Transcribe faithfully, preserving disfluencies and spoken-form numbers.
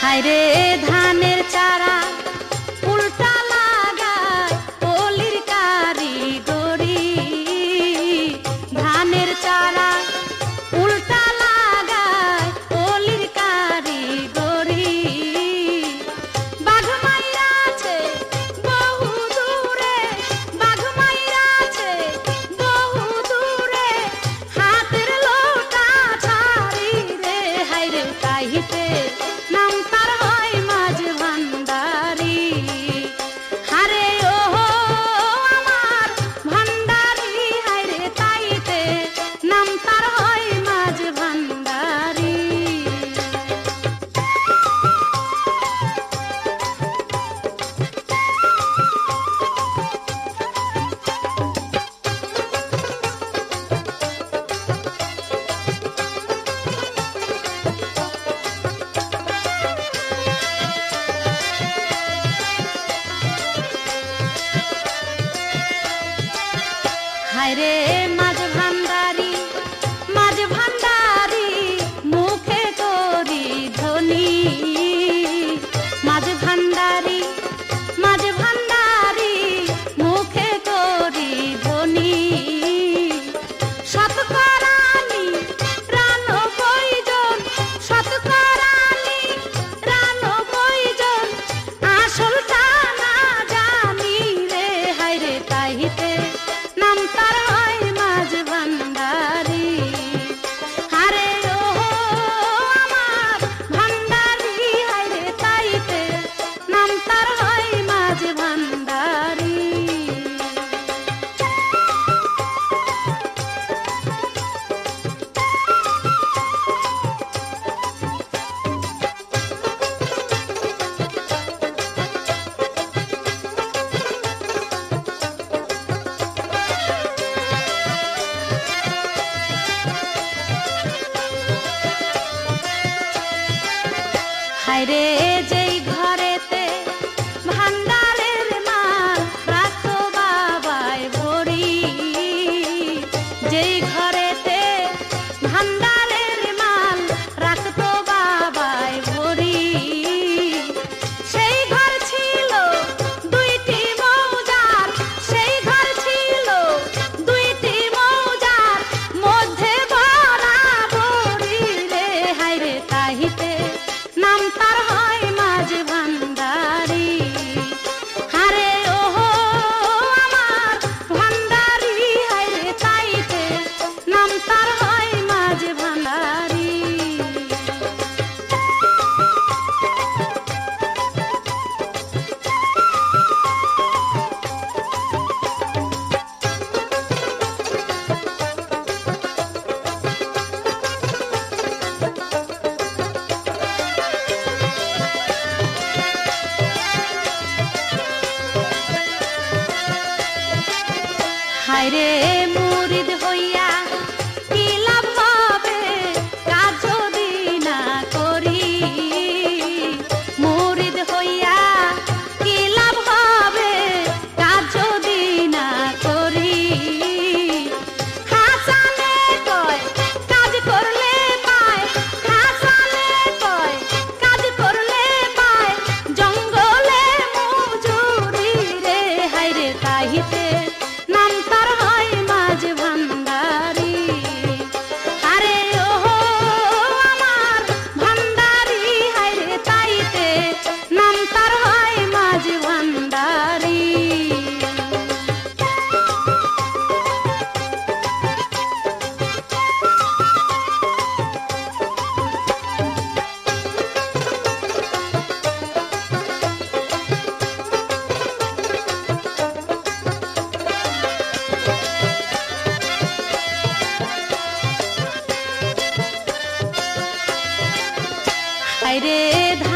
হায়রে ধানের চারা উল্টা লাগায় পলির কারিগরি, ধানের চারা উল্টা লাগায় পলির কারিগরি। বাঘ মাইরা আছে বহু দূরে, বাঘ মাইরা আছে বহু দূরে, হাতের লোটা ছাড়ি রে। হায়রে তাইতে নাম তার হয় মাঝ ভান্ডারি, হারে ও আমার ভান্ডারি। হায়রে তাইতে নাম তার হয় মাঝ ভান্ডারি। হায়রে মাঝ ভান্ডারি, মাঝ ভান্ডারি মুখে করি ধনী, মাঝ ভান্ডারি, মাঝ ভান্ডারি মুখে করি ধনী। শতকরানি রান কয়জন, শতকরানি রান কয়জন, আসলটা না জানি রে। হায়রে তাইতে নাম তার হয় মাঝ ভান্ডারি, হারে ও আমার ভান্ডারি। হায়রে তাইতে নাম তার হয় মাঝ ভান্ডারি। হায়রে যেই ঘরেতে ভান্ডারের মাল রাখো বাবায় ভরি, যেই ঘরেতে ভান্ডারের মাল রাখতো বাবায় ভরি, সেই ঘর ছিল দুইটি মৌজার, সেই ঘর ছিল দুইটি মৌজার মধ্যে বরাবরি রে। হায়রে তাহিতে নাম তার হয় মাঝ ভান্ডারি, হারে ও আমার ভান্ডারি। হায়রে তাইতে নাম তার হয় মাঝ ভান্ডারি। হায়রে মুরিদ হইয়া কি লাভ হবে কাজ যদি না করি, মুরিদ হইয়া কি লাভ হবে কাজ যদি না করি। হাসানে কয় কাজ করলে পায়, হাসানে কয় কাজ করলে পায়, জঙ্গলে মজুরি রে। হায়রে তাইতে নাম তার হয় মাঝ ভান্ডারি, হারে ও আমার ভান্ডারি। হায়রে তাইতে নাম তার হয় মাঝ ভান্ডারি। হায়রে